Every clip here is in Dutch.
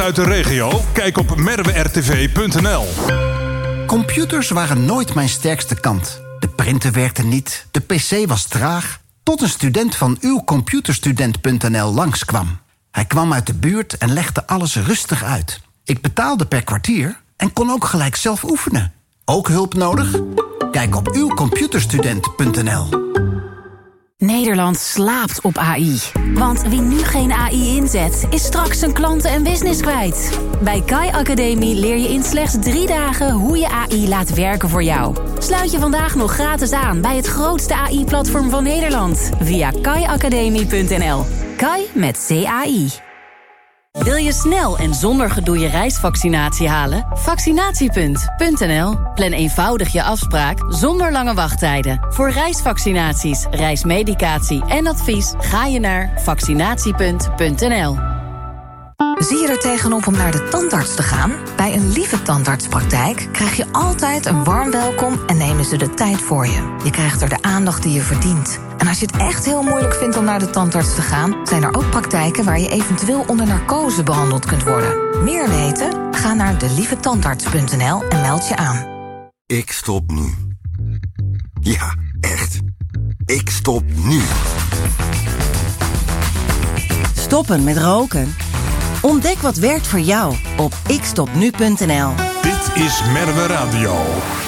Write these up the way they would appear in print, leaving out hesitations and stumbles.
uit de regio? Kijk op merwertv.nl. Computers waren nooit mijn sterkste kant. De printer werkte niet, de pc was traag... tot een student van uwcomputerstudent.nl langskwam. Hij kwam uit de buurt en legde alles rustig uit. Ik betaalde per kwartier en kon ook gelijk zelf oefenen. Ook hulp nodig? Kijk op uwcomputerstudent.nl. Nederland slaapt op AI. Want wie nu geen AI inzet, is straks zijn klanten en business kwijt. Bij Kai Academie leer je in slechts 3 dagen hoe je AI laat werken voor jou. Sluit je vandaag nog gratis aan bij het grootste AI-platform van Nederland. Via kaiacademie.nl. Kai met CAI. Wil je snel en zonder gedoe je reisvaccinatie halen? Vaccinatiepunt.nl. Plan eenvoudig je afspraak zonder lange wachttijden. Voor reisvaccinaties, reismedicatie en advies ga je naar vaccinatiepunt.nl. Zie je er tegenop om naar de tandarts te gaan? Bij een Lieve Tandartspraktijk krijg je altijd een warm welkom en nemen ze de tijd voor je. Je krijgt er de aandacht die je verdient. En als je het echt heel moeilijk vindt om naar de tandarts te gaan, zijn er ook praktijken waar je eventueel onder narcose behandeld kunt worden. Meer weten? Ga naar delievetandarts.nl en meld je aan. Ik stop nu. Ja, echt. Ik stop nu. Stoppen met roken? Ontdek wat werkt voor jou op ikstopnu.nl. Dit is Merwe Radio.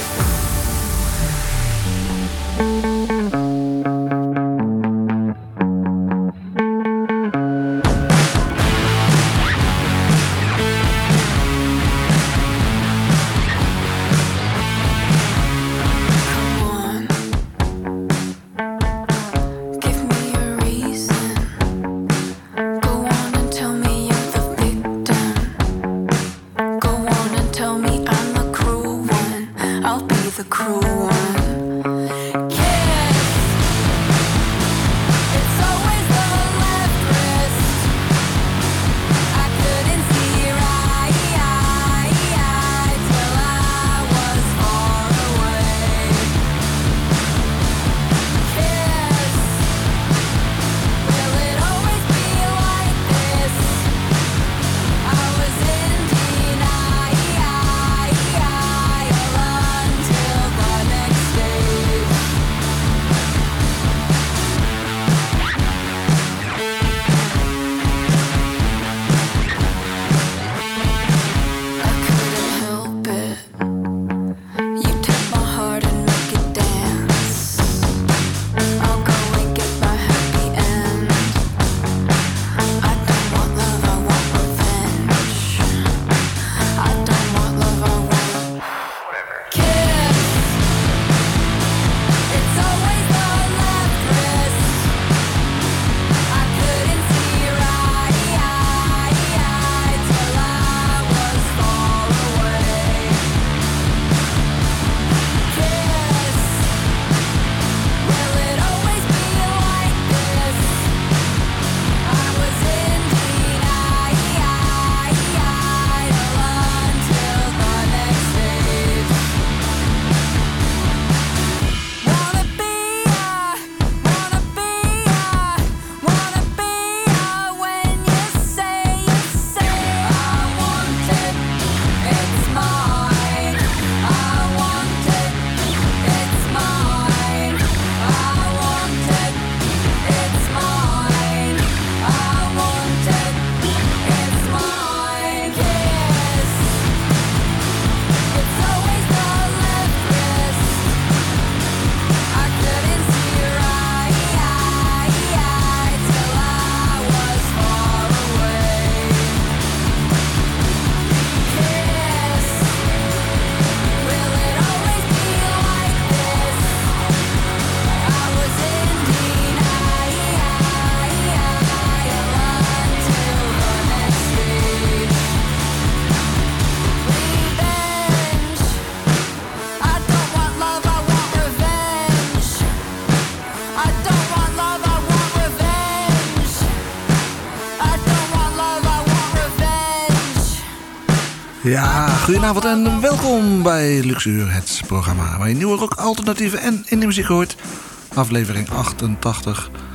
Ja, goedenavond en welkom bij Luxuur, het programma waar je nieuwe rock, alternatieve en indie muziek hoort. Aflevering 88.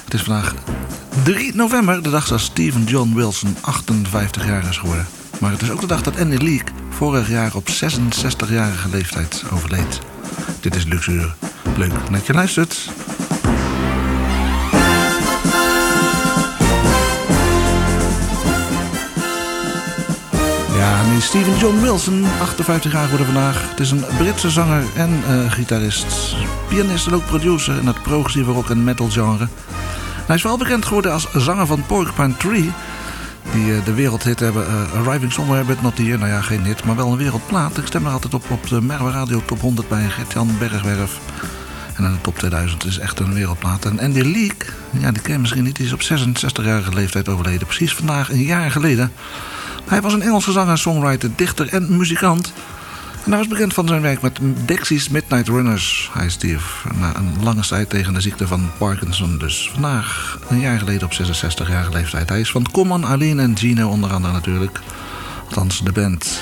Het is vandaag 3 november, de dag dat Stephen John Wilson 58 jaar is geworden. Maar het is ook de dag dat Andy Leek vorig jaar op 66-jarige leeftijd overleed. Dit is Luxuur. Leuk dat je luistert. Ja, nu Stephen John Wilson, 58 jaar geworden vandaag. Het is een Britse zanger en gitarist, pianist en ook producer in het progressieve rock en metal genre. Hij is vooral bekend geworden als zanger van Porcupine Tree, die de wereldhit hebben, Arriving Somewhere But Not Here. Nou ja, geen hit, maar wel een wereldplaat. Ik stem er altijd op de Merwe Radio Top 100 bij Gert-Jan Bergwerf. En in de top 2000 is echt een wereldplaat. En Andy Leek, ja, die ken je misschien niet, die is op 66-jarige leeftijd overleden. Precies vandaag een jaar geleden. Hij was een Engelse zanger, songwriter, dichter en muzikant. En hij was bekend van zijn werk met Dexys Midnight Runners. Hij stierf na een lange strijd tegen de ziekte van Parkinson. Dus vandaag, een jaar geleden op 66-jarige leeftijd. Hij is van Common, Arlene en Gino onder andere natuurlijk. Althans, de band.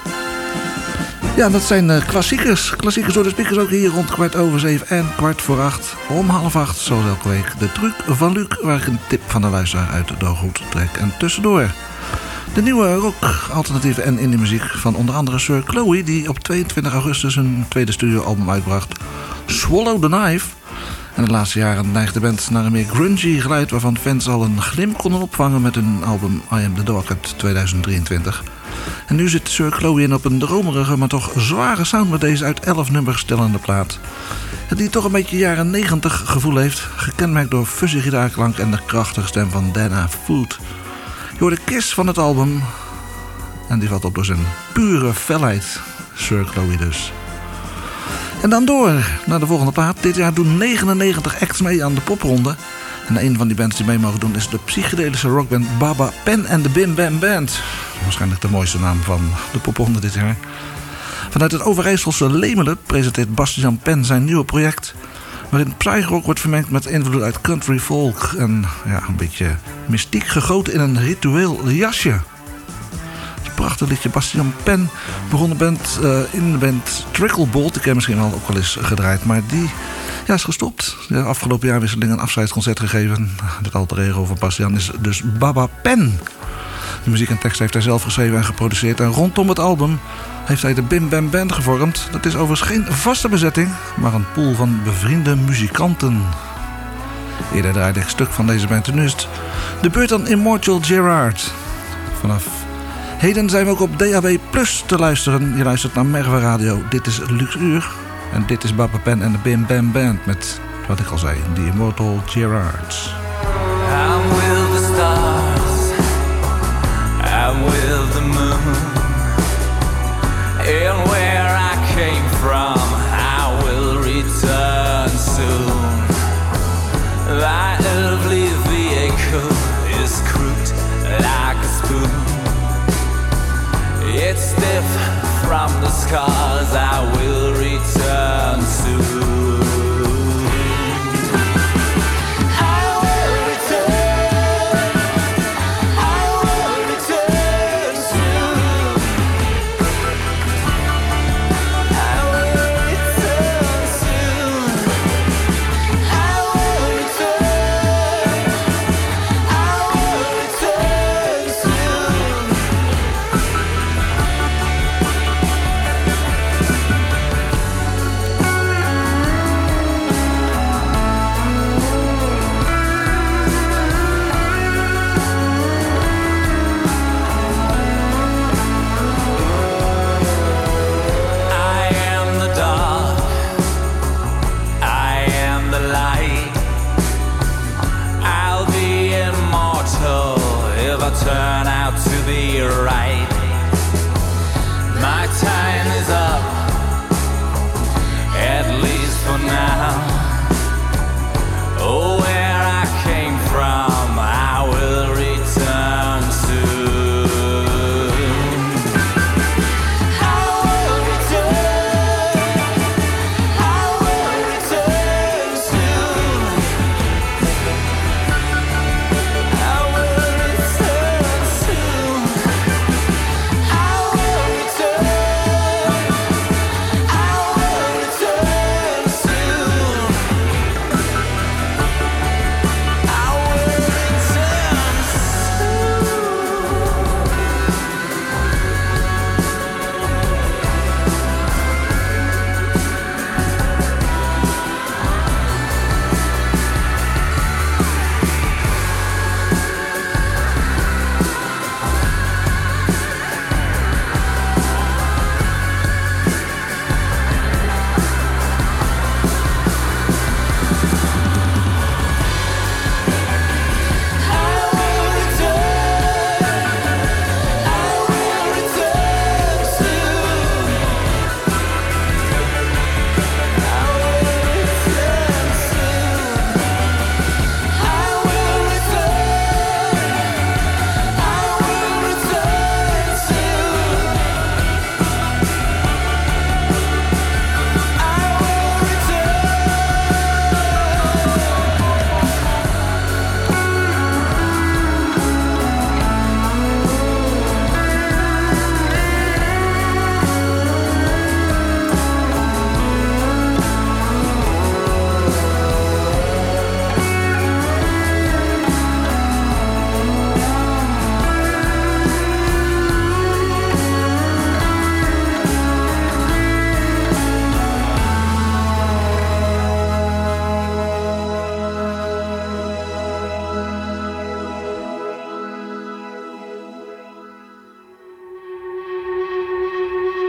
Ja, dat zijn klassiekers. Klassiekers door de speakers ook hier rond 7:15 en 7:15. Om 7:30, zoals elke week, de truc van Luc, waar ik een tip van de luisteraar uit de hoed trek. En tussendoor de nieuwe rock, alternatieve en indie muziek van onder andere Sir Chloe, die op 22 augustus een tweede studioalbum uitbracht, Swallow the Knife. En de laatste jaren neigt de band naar een meer grungy geluid, waarvan fans al een glimp konden opvangen met hun album I Am The Dog uit 2023. En nu zit Sir Chloe in op een dromerige, maar toch zware sound met deze uit 11 nummers stellende plaat. Die toch een beetje jaren 90 gevoel heeft, gekenmerkt door fuzzy gitaarklank en de krachtige stem van Dana Food. Je hoort de kiss van het album en die valt op door zijn pure felheid. Sir Chloe dus. En dan door naar de volgende plaat. Dit jaar doen 99 acts mee aan de popronde. En een van die bands die mee mogen doen is de psychedelische rockband Baba Pen and the Bim Bam Band. Waarschijnlijk de mooiste naam van de popronde dit jaar. Vanuit het Overijsselse Lemelen presenteert Bastiaan Pen zijn nieuwe project, waarin psychrock wordt vermengd met invloed uit country folk en ja, een beetje mystiek gegoten in een ritueel jasje. Het prachtig liedje. Bastiaan Pen begon in de band Tricklebolt. Die ken je misschien ook wel eens gedraaid, maar die is gestopt. De afgelopen jaarwisseling een afscheidsconcert gegeven. Het alter ego van Bastiaan is dus Baba Pen. De muziek en tekst heeft hij zelf geschreven en geproduceerd. En rondom het album heeft hij de Bim Bam Band gevormd. Dat is overigens geen vaste bezetting, maar een pool van bevriende muzikanten. Eerder draaide ik een stuk van deze band. En nu is het de beurt aan Immortal Gerard. Vanaf heden zijn we ook op DAB Plus te luisteren. Je luistert naar Merwe Radio. Dit is Luxuur. En dit is Baba Pen en de Bim Bam Band met, wat ik al zei, de Immortal Gerards. I'm with the stars, I'm with the moon, and where I came from I will return soon. My earthly vehicle is crooked like a spoon. It's stiff from the scars, I will return soon.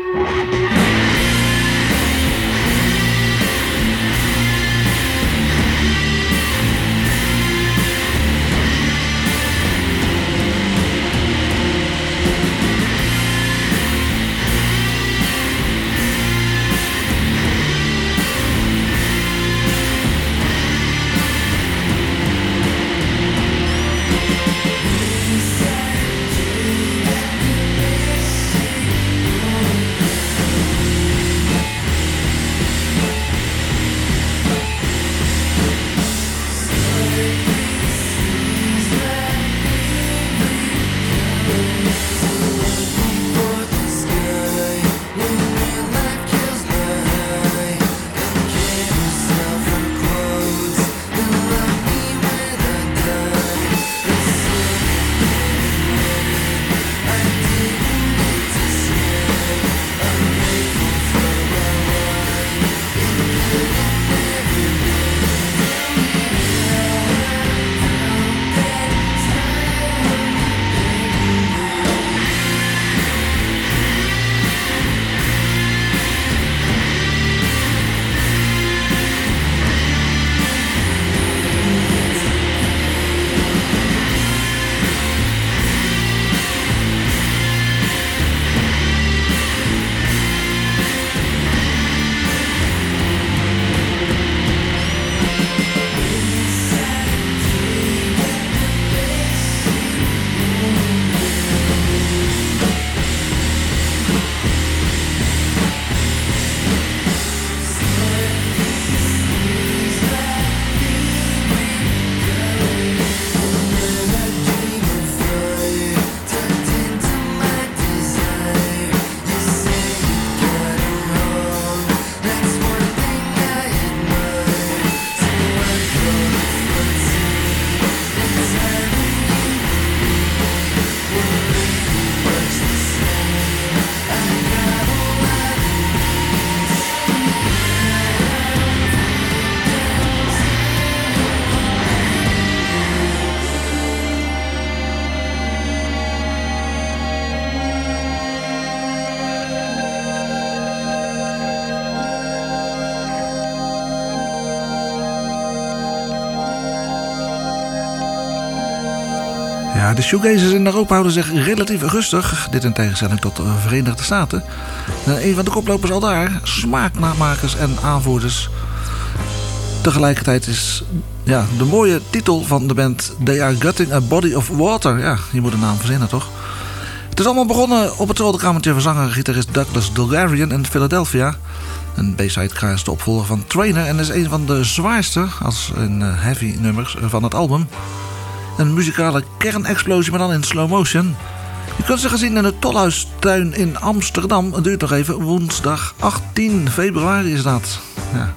Ja, de shoegazers in Europa houden zich relatief rustig. Dit in tegenstelling tot de Verenigde Staten. Een van de koplopers al daar, smaaknamakers en aanvoerders. Tegelijkertijd is de mooie titel van de band They Are Gutting a Body of Water. Ja, je moet een naam verzinnen, toch? Het is allemaal begonnen op het zolderkamertje van zanger en gitarist Douglas Dulgarian in Philadelphia. Een B-side is de opvolger van Trainer en is een van de zwaarste, als in heavy nummers, van het album. Een muzikale kernexplosie, maar dan in slow motion. Je kunt ze gaan zien in de Tolhuistuin in Amsterdam. Het duurt nog even, woensdag 18 februari is dat. Ja.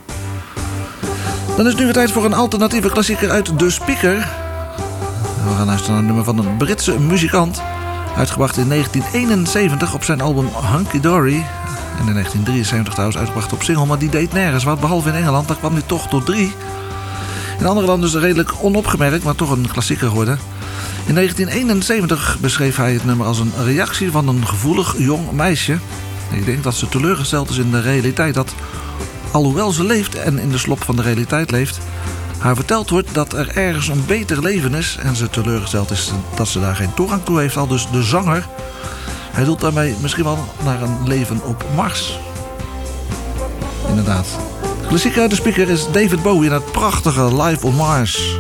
Dan is het nu weer tijd voor een alternatieve klassieker uit De Speaker. We gaan luisteren naar een nummer van een Britse muzikant. Uitgebracht in 1971 op zijn album Hunky Dory. En in 1973 trouwens uitgebracht op single, maar die deed nergens wat. Behalve in Engeland, daar kwam hij toch tot 3. In andere landen is het redelijk onopgemerkt, maar toch een klassieker geworden. In 1971 beschreef hij het nummer als een reactie van een gevoelig jong meisje. Ik denk dat ze teleurgesteld is in de realiteit. Dat, alhoewel ze leeft en in de slop van de realiteit leeft, haar verteld wordt dat er ergens een beter leven is. En ze teleurgesteld is dat ze daar geen toegang toe heeft. Al dus de zanger. Hij doelt daarmee misschien wel naar een leven op Mars. Inderdaad. Klassieker uit De Speaker is David Bowie in het prachtige Live on Mars.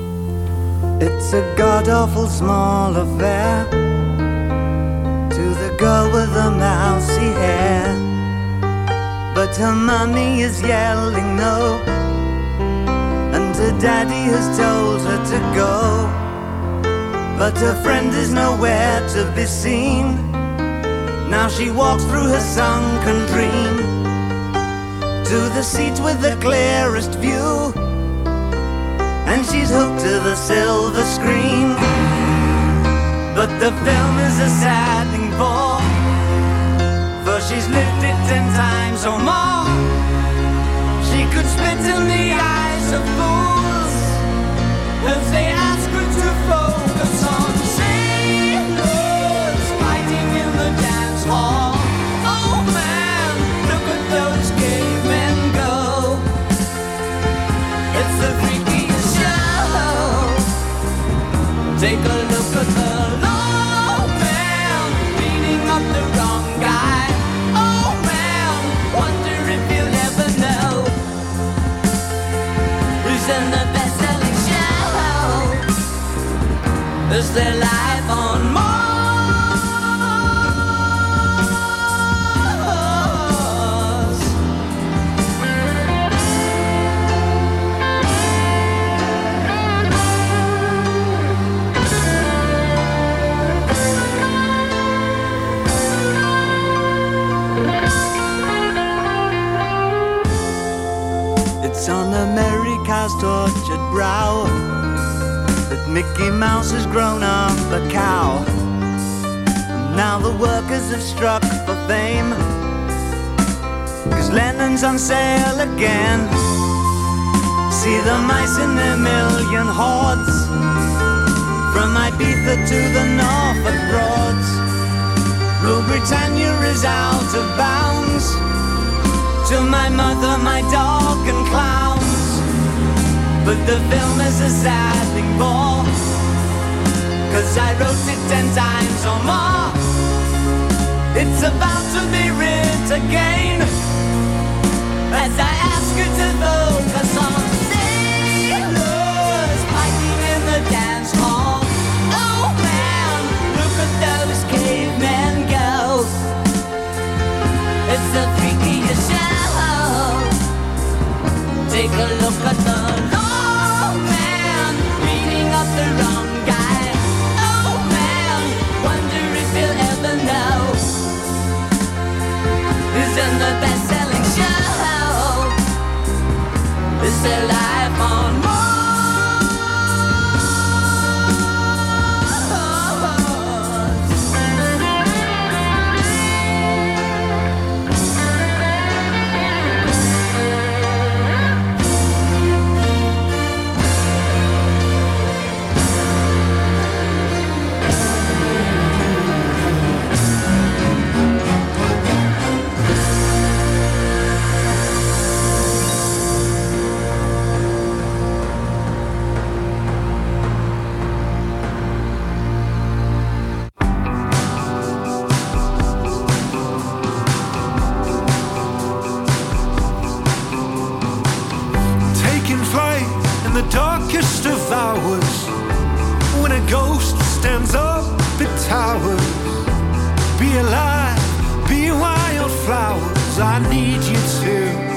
It's a god-awful small affair to the girl with the mousy hair, but her mommy is yelling no, and her daddy has told her to go, but her friend is nowhere to be seen. Now she walks through her sunken dream to the seat with the clearest view, and she's hooked to the silver screen. But the film is a sad thing for she's lived it 10 times or more. She could spit in the eyes of fools if they ask her to focus on sailors fighting in the dance hall. Oh man, tortured brow that Mickey Mouse has grown up a cow. And now the workers have struck for fame, 'cause Lennon's on sale again. See the mice in their million hordes, from Ibiza to the Norfolk Broads. Rule Britannia is out of bounds, to my mother, my dog and clowns. But the film is a sad thing more, 'cause I wrote it 10 times or more. It's about to be writ again, as I ask you to focus on sailors fighting in the dance hall. Oh man, look at those cavemen go. It's the freakiest show. Take a look at the lawman beating up the wrong guy. Oh man, wonder if he'll ever know who's in the best-selling show. Is there life on Mars? Darkest of hours, when a ghost stands up, it towers. Be alive, be wildflowers, I need you to.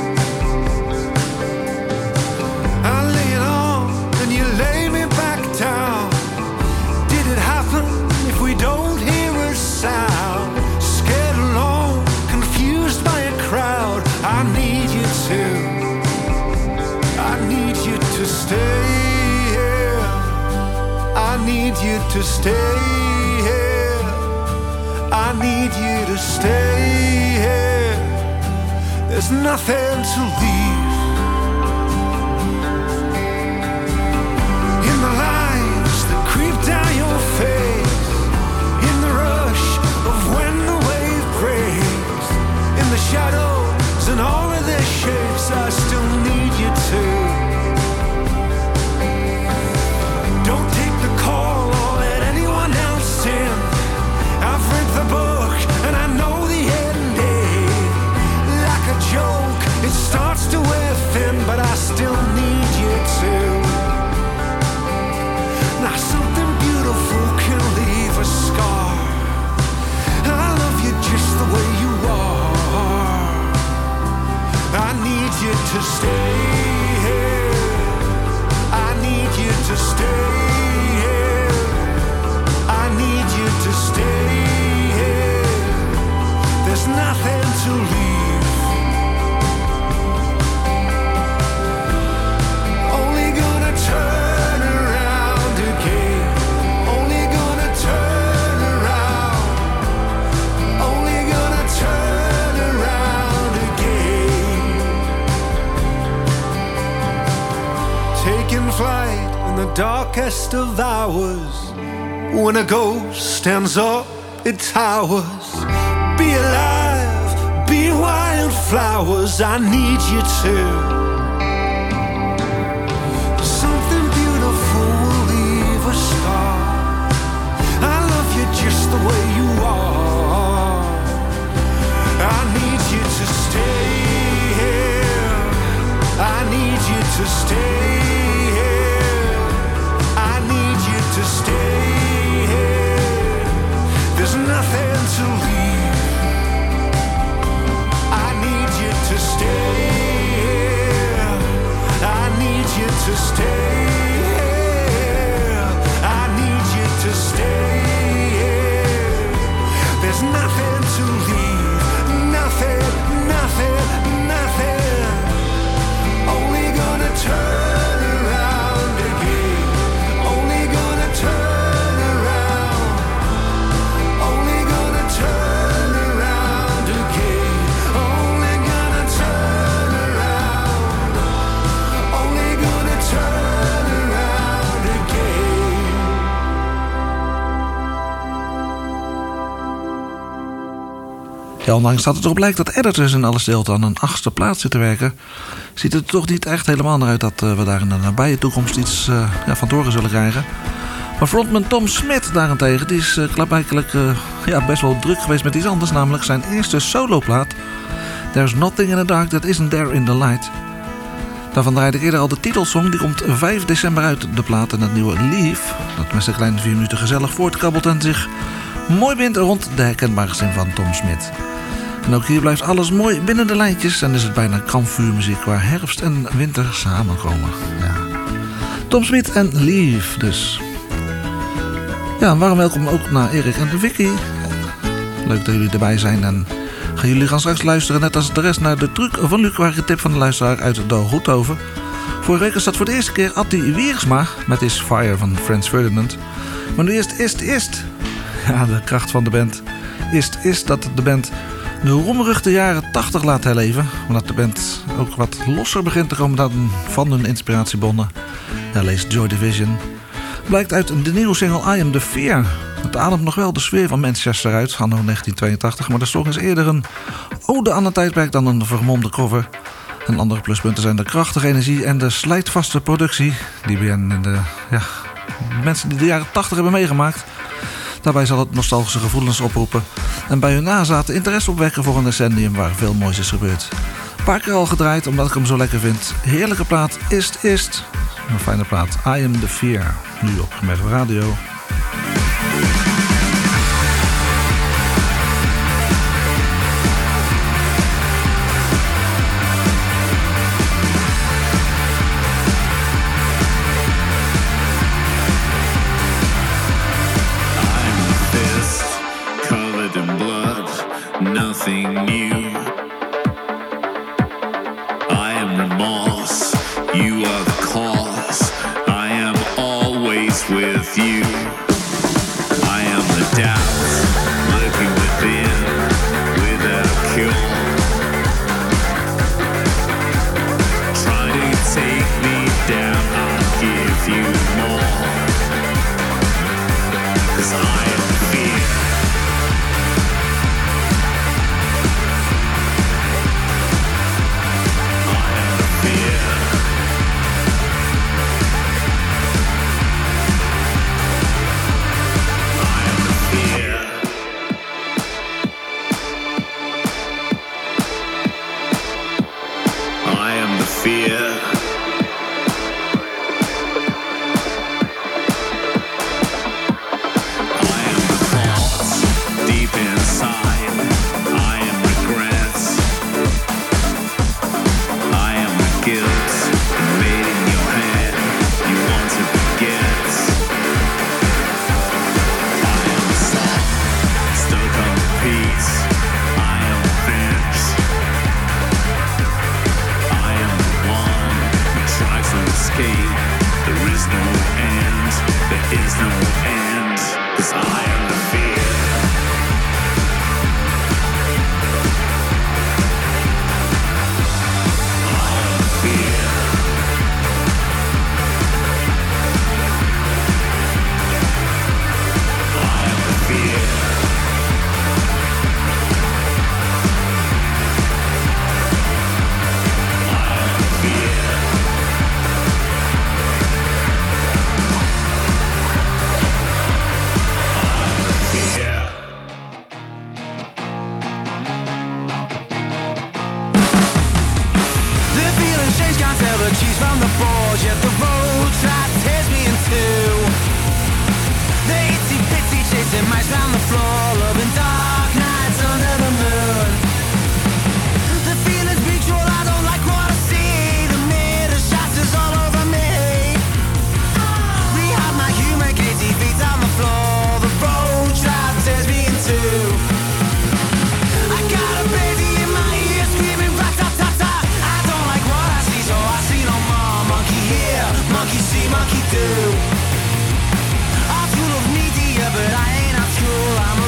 I lay it on and you lay me back down. Did it happen if we don't hear a sound? Scared alone, confused by a crowd, I need you to. I need you to stay here. I need you to stay here. I need you to stay here. There's nothing to leave. In the lines that creep down your face, in the rush of when the wave breaks, in the shadows and all of their shapes, I still need you to. Don't take the call or let anyone else in. I've read the book and I know the ending. Like a joke, it starts to wear thin, but I still need you to. Now something beautiful can leave a scar. I love you just the way you are. I need you to stay here. I need you to stay here. I need you to stay here. There's nothing to leave. Only gonna turn around again. Only gonna turn around. Only gonna turn around again. Taking flight in the darkest of hours, when a ghost stands up, it towers. Be alive, be wildflowers, I need you to. Something beautiful will leave a scar. I love you just the way you are. I need you to stay here. I need you to stay here. I need you to stay here. There's nothing to leave. I need you to stay here. I need you to stay here. I need you to stay here. Ja, ondanks dat het erop lijkt dat Editors in alle stilte aan een 8e plaats zitten werken, ziet het er toch niet echt helemaal naar uit dat we daar in de nabije toekomst iets van te horen zullen krijgen. Maar frontman Tom Smith daarentegen, die is klaarblijkelijk best wel druk geweest met iets anders, namelijk zijn eerste soloplaat. There's Nothing in the Dark That Isn't There in the Light. Daarvan draaide ik eerder al de titelsong, die komt 5 december uit, de plaat. En het nieuwe Leave, dat met zijn kleine 4 minuten gezellig voortkabbelt en zich mooi bindt rond de herkenbare stem van Tom Smith. En ook hier blijft alles mooi binnen de lijntjes en is het bijna kampvuurmuziek waar herfst en winter samenkomen. Ja. Tom Smith en Leave dus. Ja, een warm welkom ook naar Erik en Vicky. Leuk dat jullie erbij zijn en jullie gaan straks luisteren, net als de rest, naar de truc van Luc, waar ik een tip van de luisteraar uit de Goedhoven. Vorige week is dat voor de eerste keer Atti Wiersma met Is Fire van Frans Ferdinand. Maar nu eerst. Ja, de kracht van de band is dat de band de roemruchte jaren 80 laat herleven. Maar dat de band ook wat losser begint te komen dan van hun inspiratiebonnen. Ja, lees Joy Division. Blijkt uit de nieuwe single I Am The Fear. Het ademt nog wel de sfeer van Manchester uit, anno 1982... maar de song is eerder een ode aan het tijdperk dan een vermomde cover. En andere pluspunten zijn de krachtige energie en de slijtvaste productie die bij de mensen die de jaren 80 hebben meegemaakt. Daarbij zal het nostalgische gevoelens oproepen en bij hun nazaten interesse opwekken voor een decennium waar veel moois is gebeurd. Een paar keer al gedraaid omdat ik hem zo lekker vind. Heerlijke plaat, is. Een fijne plaat, I Am The Fear. Nu op Merwe Radio. Nothing new. I am remorse. You are the cause. I am always with you. I am the doubt lurking within without cure. Trying to take me down, I'll give you more. 'Cause I am fear. Monkey do. I'm full of media, but I ain't at school. I'm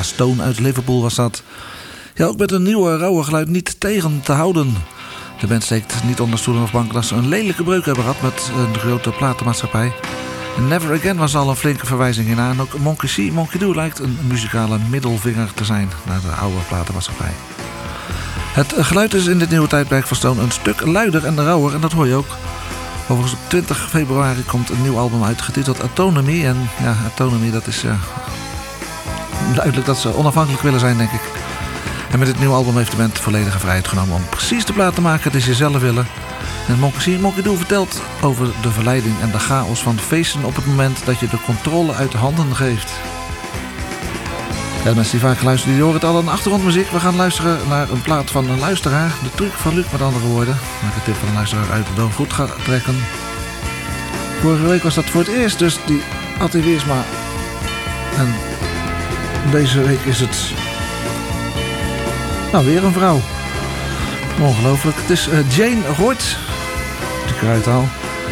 Stone uit Liverpool was dat. Ja, ook met een nieuwe rauwe geluid niet tegen te houden. De band steekt niet onder stoelen of banken dat ze een lelijke breuk hebben gehad met een grote platenmaatschappij. Never Again was al een flinke verwijzing in aan. Ook Monkey See, Monkey Do lijkt een muzikale middelvinger te zijn naar de oude platenmaatschappij. Het geluid is in dit nieuwe tijdperk van Stone een stuk luider en rauwer en dat hoor je ook. Overigens op 20 februari komt een nieuw album uit getiteld Autonomy. En ja, Autonomy, dat is duidelijk dat ze onafhankelijk willen zijn, denk ik. En met dit nieuwe album heeft de band volledige vrijheid genomen om precies de plaat te maken die ze zelf willen. En Monkey See, Monkey Do vertelt over de verleiding en de chaos van feesten op het moment dat je de controle uit de handen geeft. Ja, de mensen die vaak luisteren, die horen het al aan achtergrondmuziek. We gaan luisteren naar een plaat van een luisteraar. De truc van Luc, met andere woorden. Waar ik een tip van een luisteraar uit de goed ga trekken. Vorige week was dat voor het eerst, dus die had hij weer eens maar. En deze week is het... nou, weer een vrouw. Ongelooflijk. Het is Jane Royt. Die kruid al.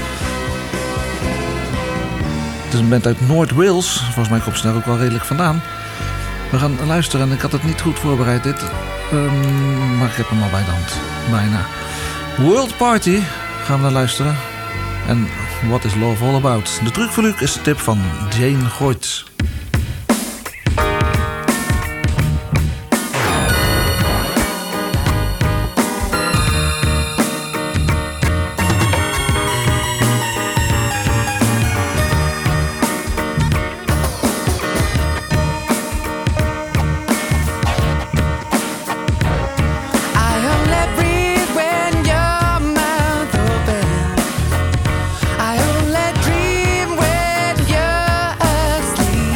Het is een band uit Noord-Wales. Volgens mij komt ze daar ook wel redelijk vandaan. We gaan luisteren en ik had het niet goed voorbereid dit. Maar ik heb hem al bij de hand. Bijna. World Party gaan we naar luisteren. En What is Love All About? De truc voor Luc is de tip van Jane Royt. I only dream when you're asleep.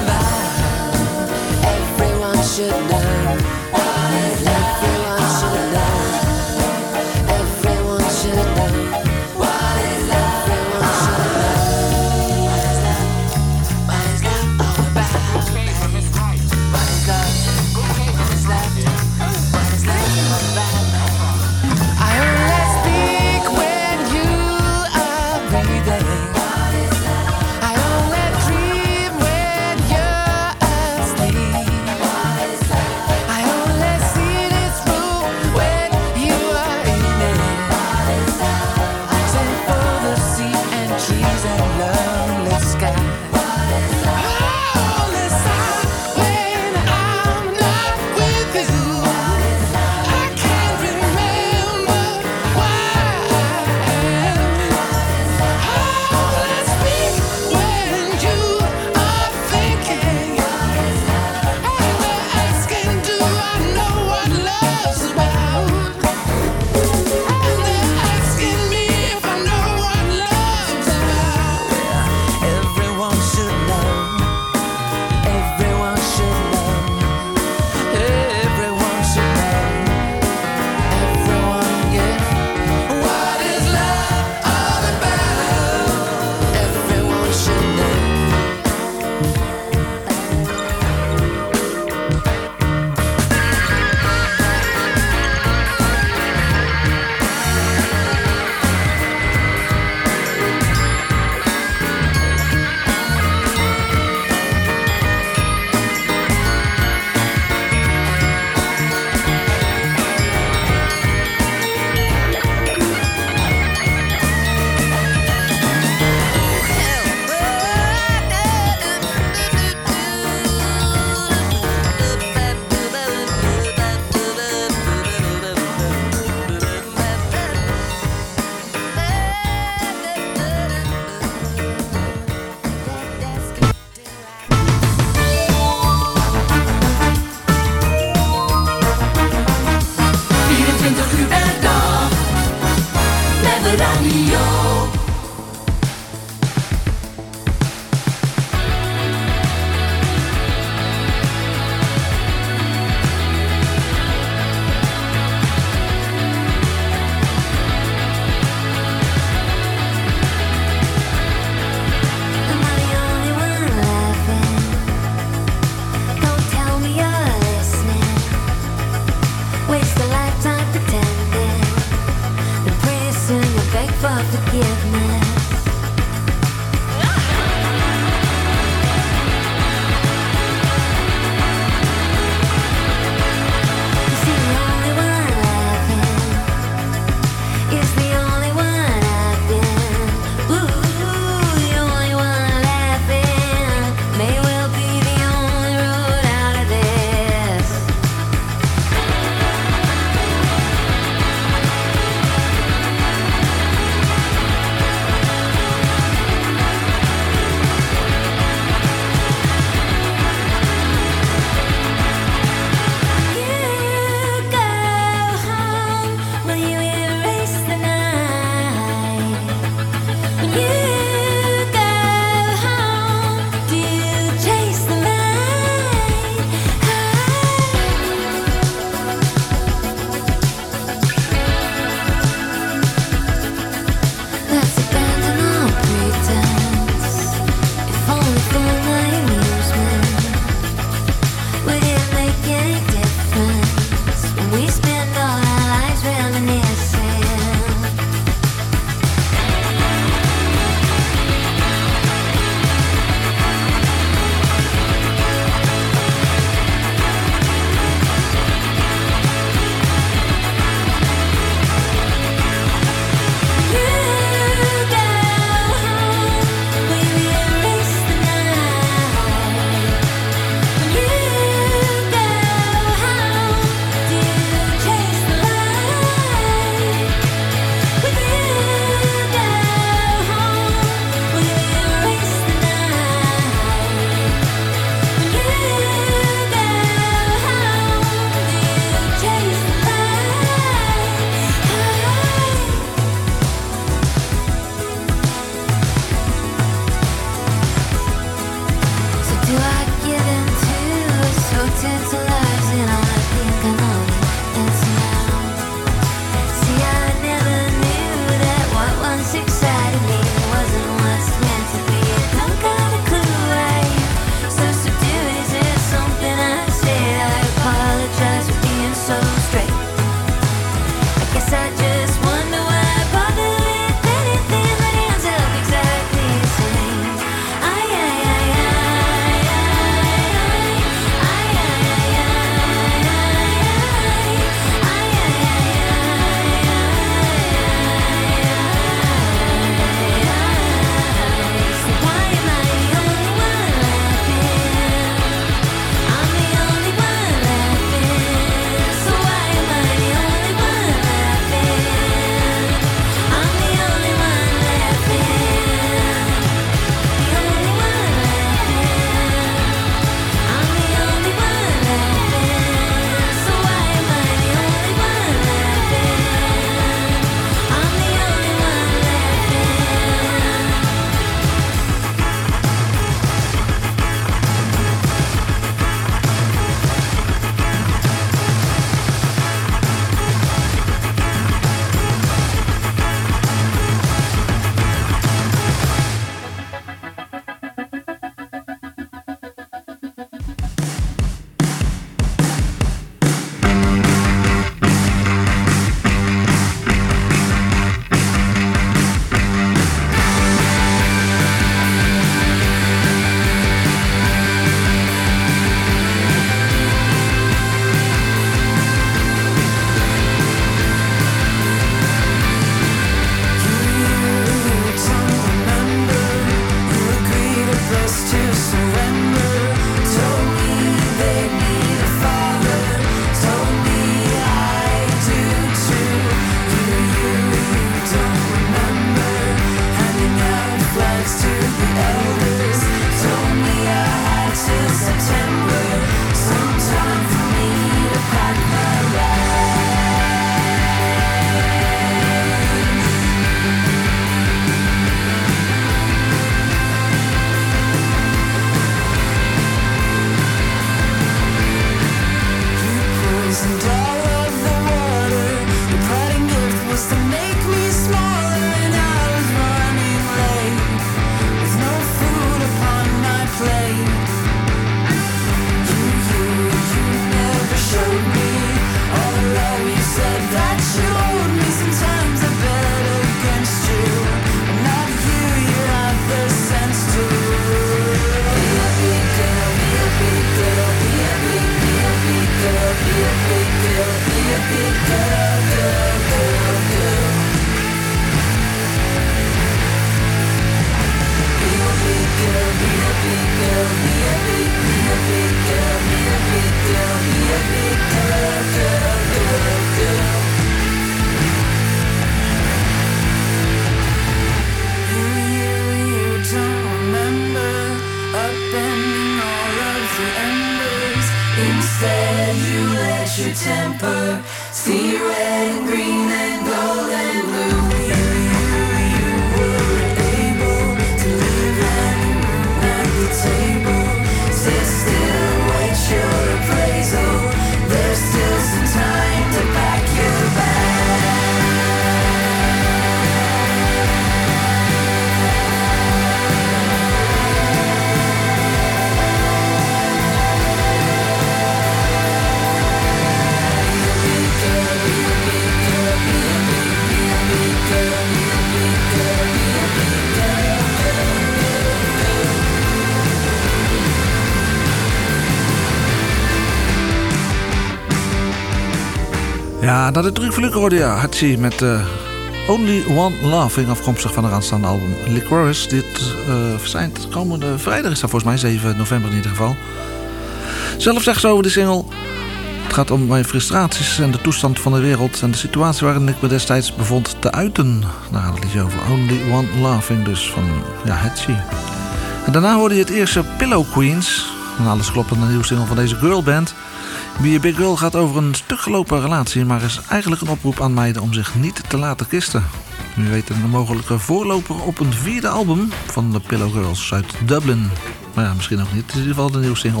Ja, dat is Truc Fluke hoorde je. Hachi met Only One Laughing, afkomstig van haar aanstaande album Licorice. Dit verschijnt komende vrijdag, is dat volgens mij, 7 november in ieder geval. Zelf zegt ze over de single: het gaat om mijn frustraties en de toestand van de wereld en de situatie waarin ik me destijds bevond te uiten. Daar gaat het liedje over. Only One Laughing, dus van Hachi. En daarna hoorde je het eerste Pillow Queens. Een alles kloppende nieuwe single van deze girlband. Be a Big Girl gaat over een stuk gelopen relatie, maar is eigenlijk een oproep aan meiden om zich niet te laten kisten. Wie weet een mogelijke voorloper op een 4e album van de Pillow Girls uit Dublin. Maar ja, misschien ook niet. Het is in ieder geval de nieuwe single.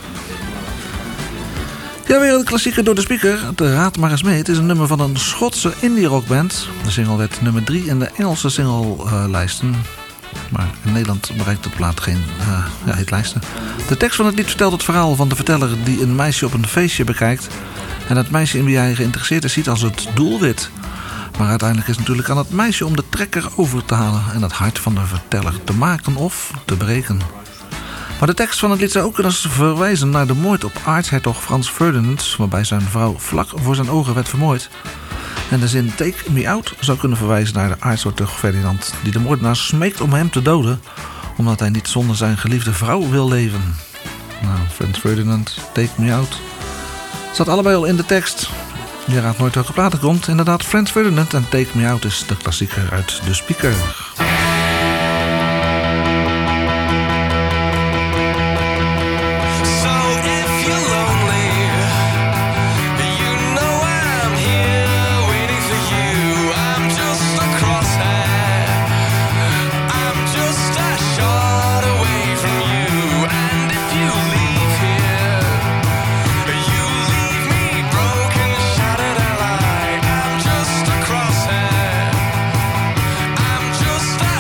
Ja, weer een klassieker door de speaker. Raad maar eens mee. Het is een nummer van een Schotse indie rockband. De single werd nummer 3 in de Engelse singlelijsten. Maar in Nederland bereikt de plaat geen hitlijsten. De tekst van het lied vertelt het verhaal van de verteller die een meisje op een feestje bekijkt. En het meisje in wie hij geïnteresseerd is ziet als het doelwit. Maar uiteindelijk is het natuurlijk aan het meisje om de trekker over te halen en het hart van de verteller te maken of te breken. Maar de tekst van het lied zou ook kunnen verwijzen naar de moord op aartshertog Frans Ferdinand, waarbij zijn vrouw vlak voor zijn ogen werd vermoord. En de zin Take Me Out zou kunnen verwijzen naar de aartshertog Ferdinand, die de moordenaar smeekt om hem te doden, omdat hij niet zonder zijn geliefde vrouw wil leven. Nou, Frans Ferdinand, Take Me Out. Het staat allebei al in de tekst. Je raadt nooit welke plaat er komt. Inderdaad, Frans Ferdinand en Take Me Out is de klassieker uit de speaker. Just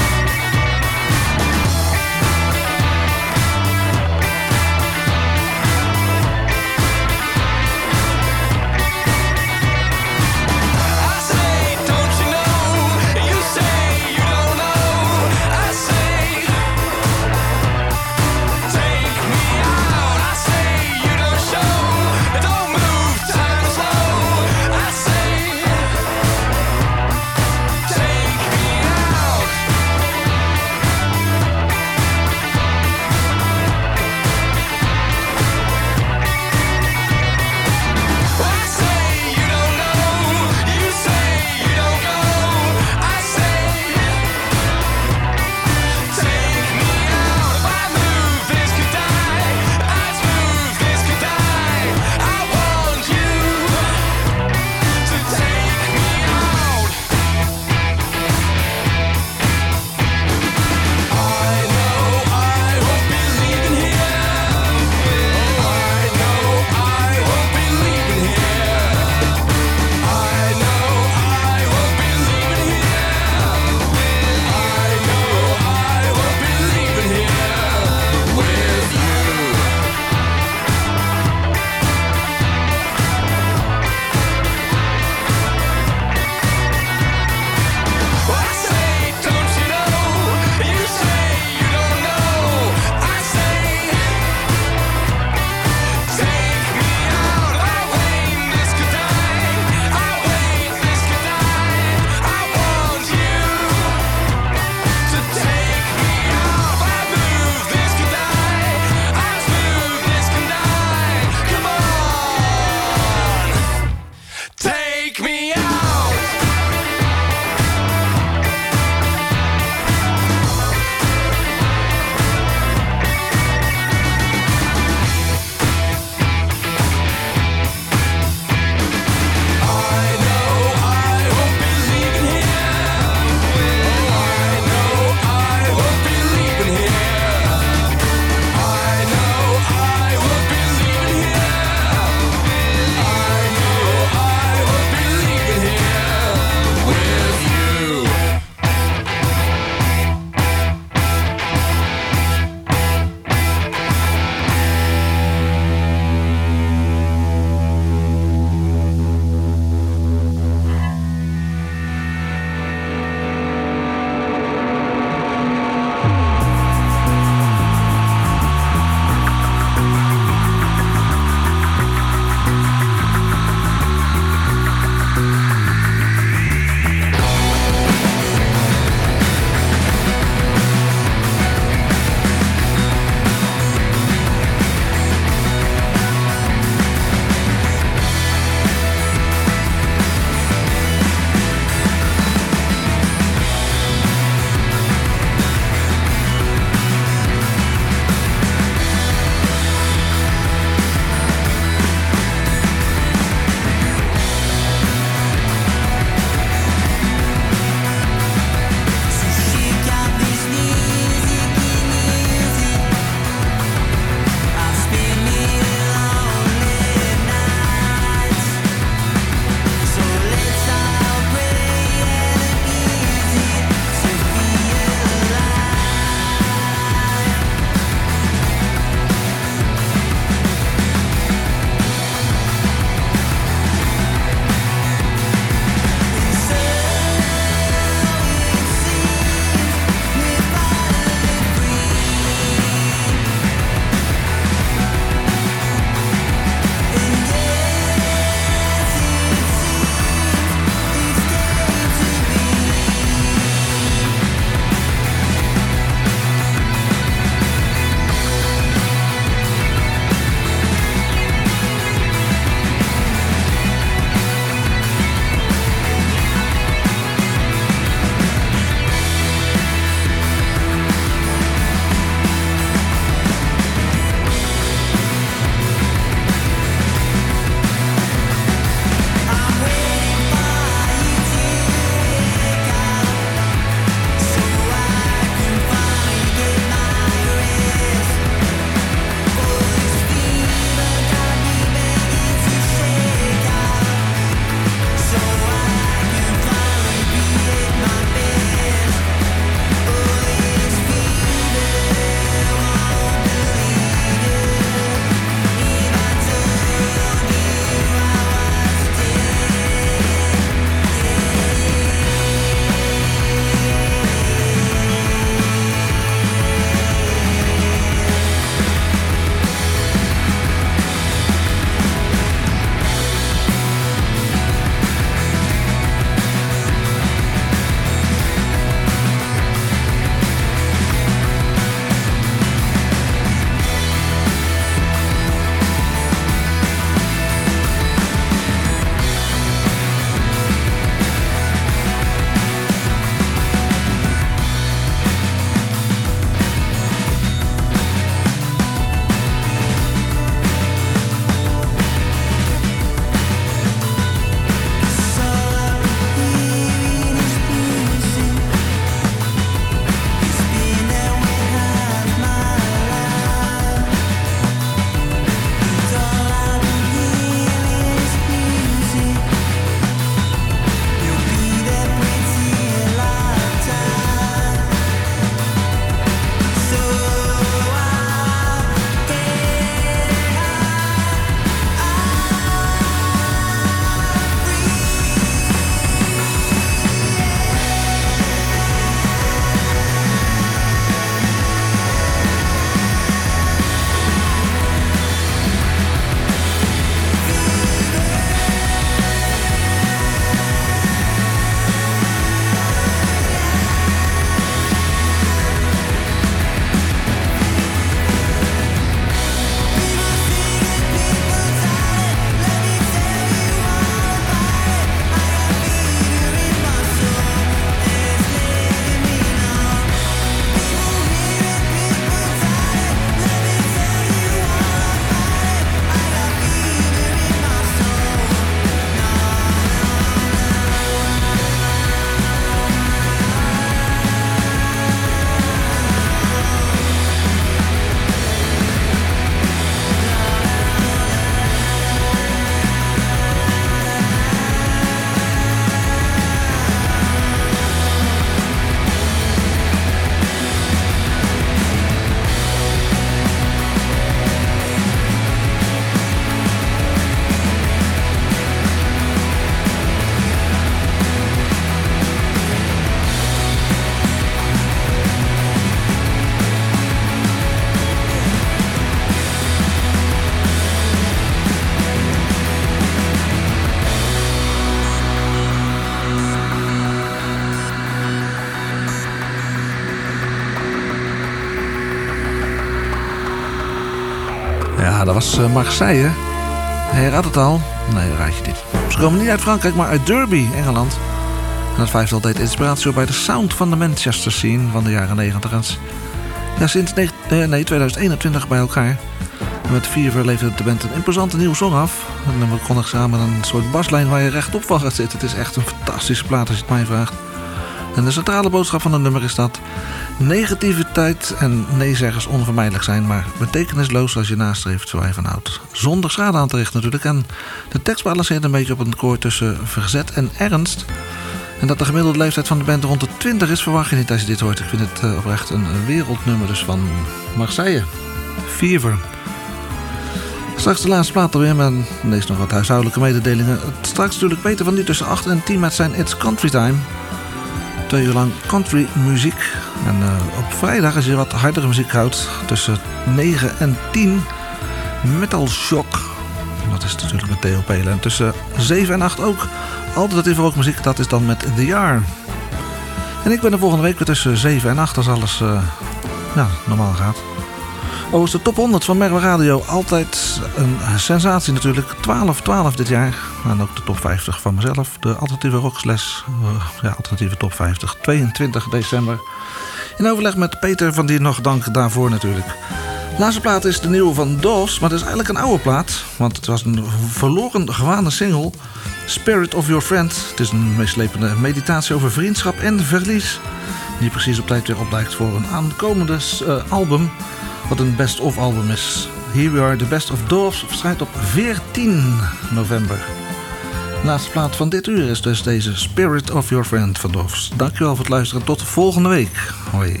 Ja, dat was Marseille. Hij raadt het al. Nee, dat raad je niet. Ze komen niet uit Frankrijk, maar uit Derby, Engeland. En het vijftal deed inspiratie op bij de sound van de Manchester scene van de jaren 90. Ja, sinds 2021 bij elkaar. En met Fever leverde de band een imposante nieuwe song af. En dan kondigen samen een soort baslijn waar je rechtop van gaat zitten. Het is echt een fantastische plaat als je het mij vraagt. En de centrale boodschap van het nummer is dat negativiteit en neezeggers onvermijdelijk zijn, maar betekenisloos als je nastreeft waar je van houdt. Zonder schade aan te richten natuurlijk. En de tekst balanceert een beetje op een koord tussen verzet en ernst. En dat de gemiddelde leeftijd van de band rond de 20 is, verwacht je niet als je dit hoort. Ik vind het oprecht een wereldnummer dus van Marseille. Fever. Straks de laatste plaat alweer, maar lees nog wat huishoudelijke mededelingen. Straks natuurlijk Peter van die tussen 8 en 10 met zijn It's Country Time. 2 uur lang country muziek. En op vrijdag, als je wat hardere muziek houdt, tussen 9 en 10 Metal Shock. Dat is natuurlijk met Theo Pelen. En tussen 7 en 8 ook alternatieve rockmuziek. Dat is dan met The Yard. En ik ben er volgende week weer tussen 7 en 8 als alles normaal gaat. Oh, is de top 100 van Merwe Radio. Altijd een sensatie natuurlijk. 12 dit jaar. En ook de top 50 van mezelf. De alternatieve rockslash. Alternatieve top 50. 22 december. In overleg met Peter van die nog dank daarvoor natuurlijk. De laatste plaat is de nieuwe van Doves. Maar het is eigenlijk een oude plaat. Want het was een verloren gewaande single. Spirit of Your Friend. Het is een meeslepende meditatie over vriendschap en verlies. Die precies op tijd weer oplijkt voor een aankomende album. Wat een best-of album is. Here We Are, The Best of Doves, verschijnt op 14 november. De laatste plaat van dit uur is dus deze Spirit of Your Friend van Doves. Dankjewel voor het luisteren. Tot volgende week. Hoi.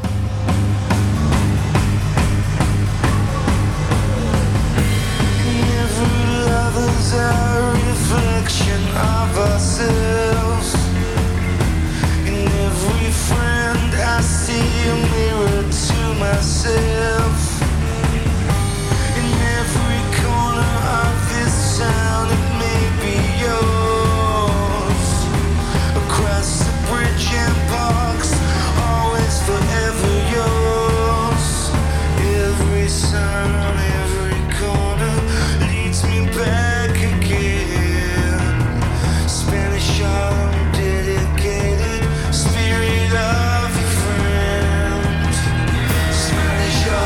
Myself in every corner of this town, it may be yours. Across the bridge and parks, always forever yours. Every sign on every corner leads me back again. Spanish Harlem dedicated, spirit of your friend. Spanish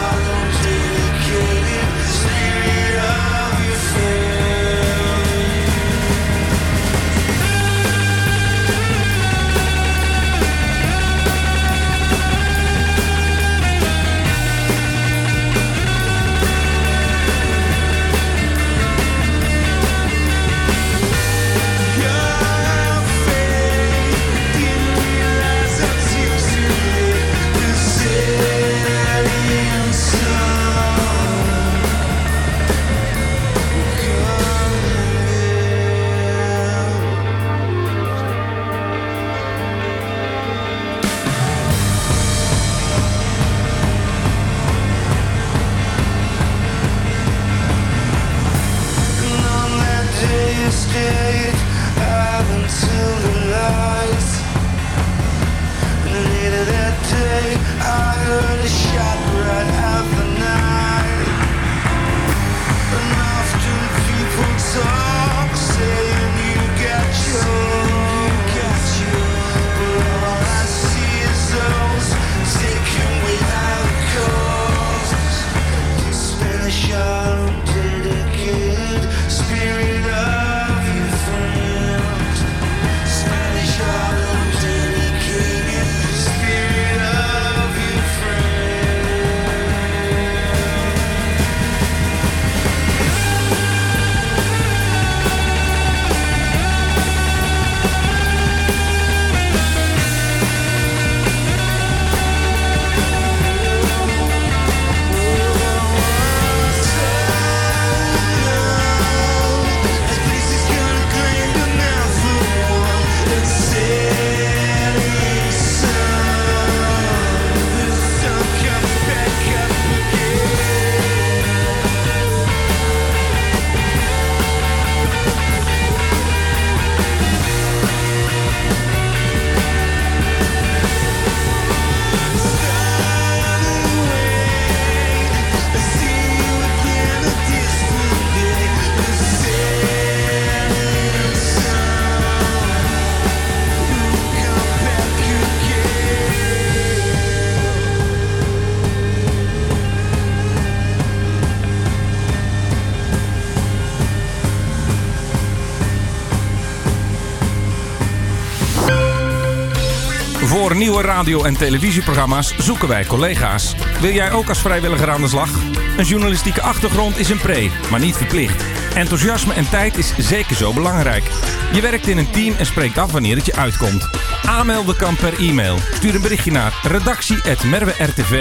Voor nieuwe radio- en televisieprogramma's zoeken wij collega's. Wil jij ook als vrijwilliger aan de slag? Een journalistieke achtergrond is een pre, maar niet verplicht. Enthousiasme en tijd is zeker zo belangrijk. Je werkt in een team en spreekt af wanneer het je uitkomt. Aanmelden kan per e-mail. Stuur een berichtje naar redactie@merwertv.